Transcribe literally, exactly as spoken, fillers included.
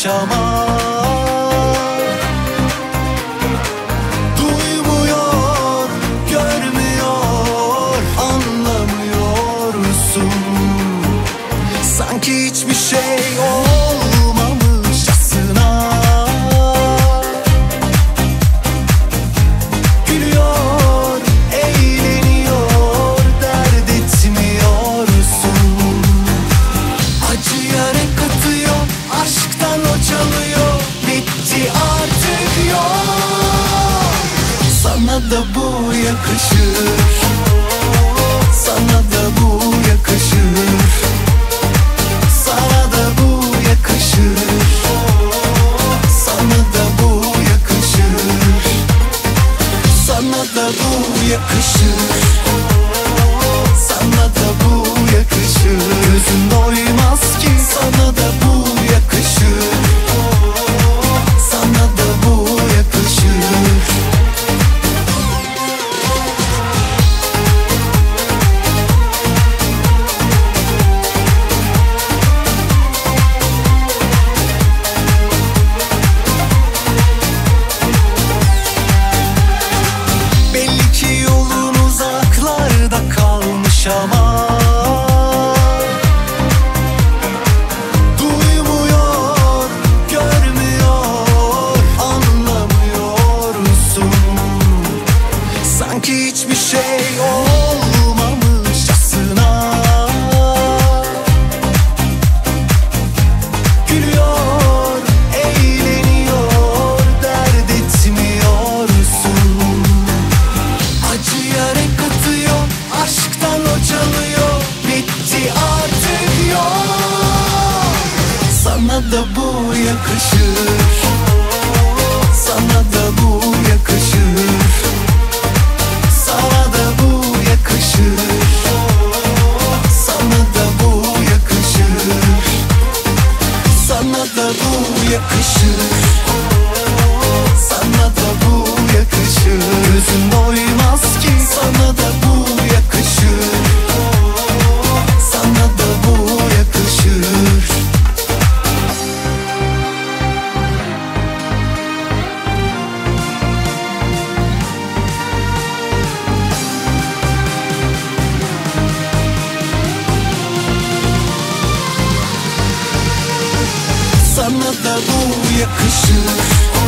kalmış ama duymuyor, görmüyor, anlamıyorsun. Sanki hiçbir şey olmamışçasına gülüyor, eğleniyor, dert etmiyorsun. Acıya renk katıyor, aşktan o çalıyor, bitti artık yok. Sana da bu yakışır, sana da bu yakışır, sana da bu yakışır, sana da bu yakışır, sana da bu yakışır, sana da bu yakışır. Gözün doymaz ki sana da bu yakışır, sana da bu yakışır. Belli ki yolun uzaklarda kalmış ama duymuyor, görmüyor, anlamıyorsun. Sanki hiçbir şey olmamışçasına gülüyor, eğleniyor, dert etmiyorsun. Acıya renk katıyor, aşktan o çalıyor, bitti artık yok. Sana da bu yakışır, sana da bu yakışır, sana da bu yakışır, sana da bu yakışır, sana da bu yakışır, sana da bu yakışır. Gözün doymaz ki sana da bu yakışır, sana da bu yakışır. Sana da bu yakışır,